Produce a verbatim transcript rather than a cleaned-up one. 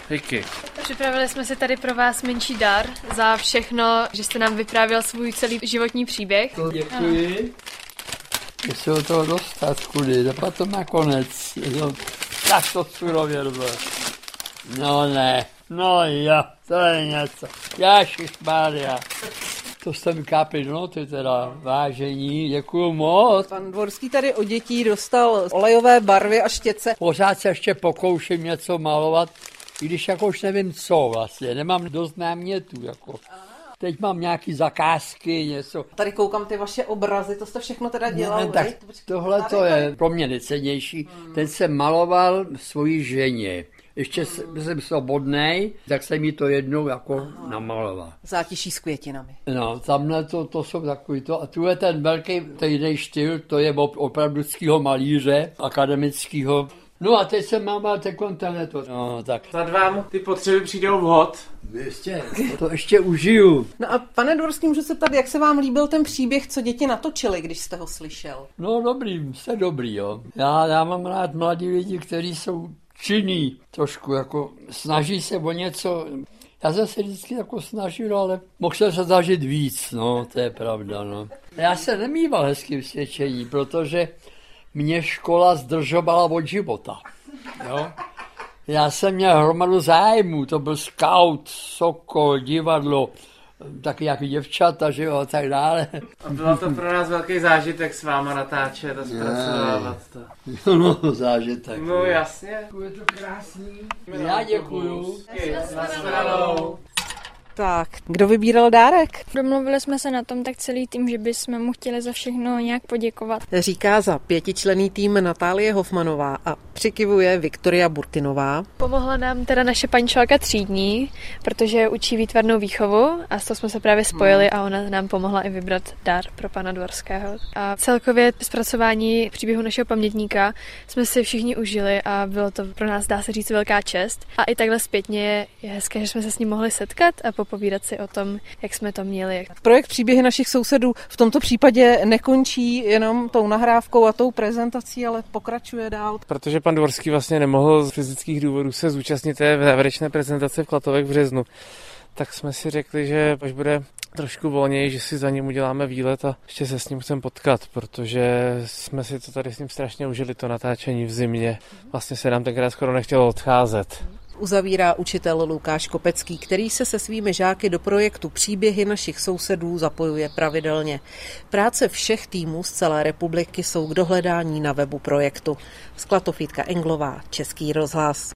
Díky. Připravili jsme si tady pro vás menší dar za všechno, že jste nám vyprávěl svůj celý životní příběh. To děkuji. Když se od toho dostat, kudy, a potom nakonec. No, tak to surově bylo. No ne, no jo, to je něco. Ježišmarja. To jste mi kápli, no, to je teda vážení, děkuju moc. Pan Dvorský tady od dětí dostal olejové barvy a štětce. Pořád se ještě pokouším něco malovat, i když jako už nevím co vlastně, nemám dost námětů, jako. Teď mám nějaký zakázky, něco. Tady koukám ty vaše obrazy, to jste všechno teda dělal, ne, ne, tak tohle to je pro mě nejcennější. Hmm. Ten jsem maloval svojí ženě. Ještě jsem svobodnej, tak jsem mi to jednou jako Aha. namaloval. Zátiší s květinami. No, tamhle to, to jsou takový to. A tu je ten velký, ten jiný styl, to je opravduckého malíře, akademického. No a teď jsem mám tekon tenhle to. No, tak. Snad vám ty potřeby přijdou vhod. Ještě, to ještě užiju. No a pane Dvorský, můžu se ptát, jak se vám líbil ten příběh, co děti natočili, když jste ho slyšel? No dobrý, jste dobrý, jo. Já, já mám rád mladí lidi, kteří jsou činný, trošku jako snaží se o něco. Já jsem se vždycky jako snažil, ale mohl jsem se zažít víc, no, to je pravda, no. Já se nemýval hezkým svědčení, protože mě škola zdržovala od života, jo. Já jsem měl hromadu zájmu, to byl scout, sokol, divadlo, taky jak děvčata, že jo, a tak dále. A bylo to pro nás velký zážitek s váma natáčet a zpracovávat to. No, zážitek. No jasně. Je to krásný. Já děkuju. Naschledanou. Tak, kdo vybíral dárek? Domluvili jsme se na tom tak celý tým, že bychom mu chtěli za všechno nějak poděkovat. Říká za pětičlenný tým Natálie Hofmanová a přikivuje Viktoria Burtinová. Pomohla nám teda naše paní školka třídní, protože učí výtvarnou výchovu a s toho jsme se právě spojili a ona nám pomohla i vybrat dár pro pana Dvorského. A celkově zpracování příběhu našeho pamětníka jsme si všichni užili a bylo to pro nás, dá se říct, velká čest. A i takhle zpětně je hezké, že jsme se s ním mohli setkat a povídat si o tom, jak jsme to měli. Projekt Příběhy našich sousedů v tomto případě nekončí jenom tou nahrávkou a tou prezentací, ale pokračuje dál. Protože pan Dvorský vlastně nemohl z fyzických důvodů se zúčastnit té závěrečné prezentace v Klatovech v březnu, tak jsme si řekli, že až bude trošku volněji, že si za ním uděláme výlet a ještě se s ním chcem potkat, protože jsme si to tady s ním strašně užili, to natáčení v zimě. Vlastně se nám tenkrát skoro nechtělo odcházet. Uzavírá učitel Lukáš Kopecký, který se se svými žáky do projektu Příběhy našich sousedů zapojuje pravidelně. Práce všech týmů z celé republiky jsou k dohledání na webu projektu. Z Klatov Jitka Englová, Český rozhlas.